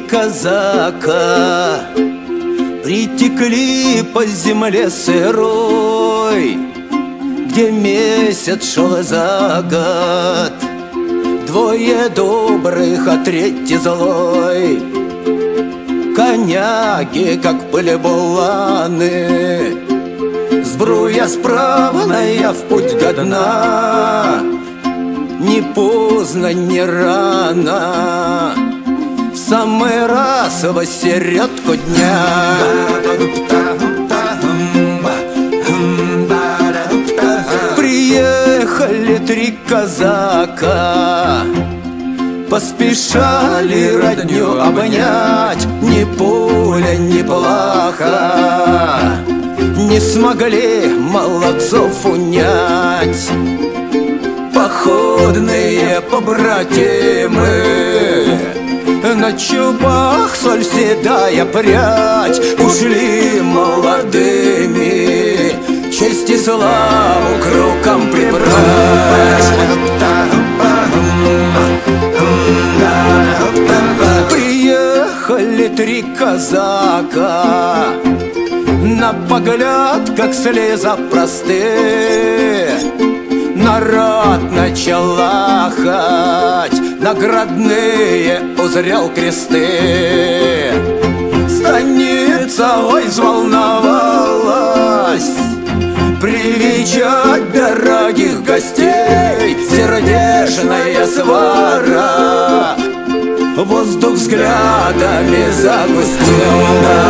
казака притекли по земле сырой, где месяц шел за год. Двое добрых, а третий злой. Коняги, как пыль буланы, сбруя справная в путь до дна. Не поздно, не рано, в самый раз в середку дня. Приехали три казака, поспешали родню обнять. Ни пуля, ни плаха не смогли молодцов унять. Походные побратимы, на чубах соль седая прядь, ушли молодыми честь и славу к рукам прибрать. Приехали три казака, на погляд, как слеза простые. Народ начал лахать, наградные узрел кресты. Станица, ой, взволновалась привечать дорогих гостей. Сердечная свара воздух взглядами загустел.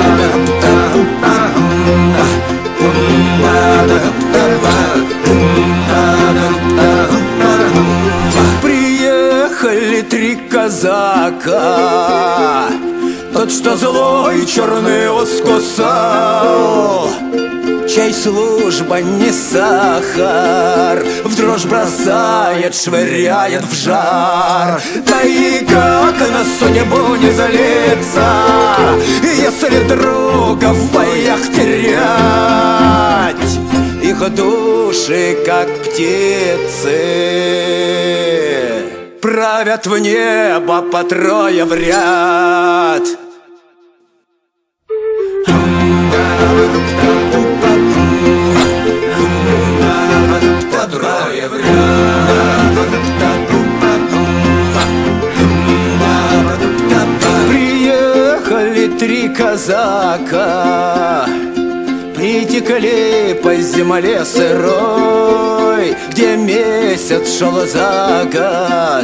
Приехали три казака, тот, что злой черный ус кусал, чей служба не сахар, в дрожь бросает, швыряет в жар. Да и как на судьбу не злиться, если друга в боях терять? Их души, как птицы, правят в небо по трое в ряд. По трое в ряд. Приехали три казака, притекли по земле сырой, где месяц шел за год.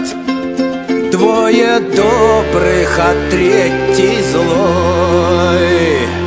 Двое добрых, а третий злой.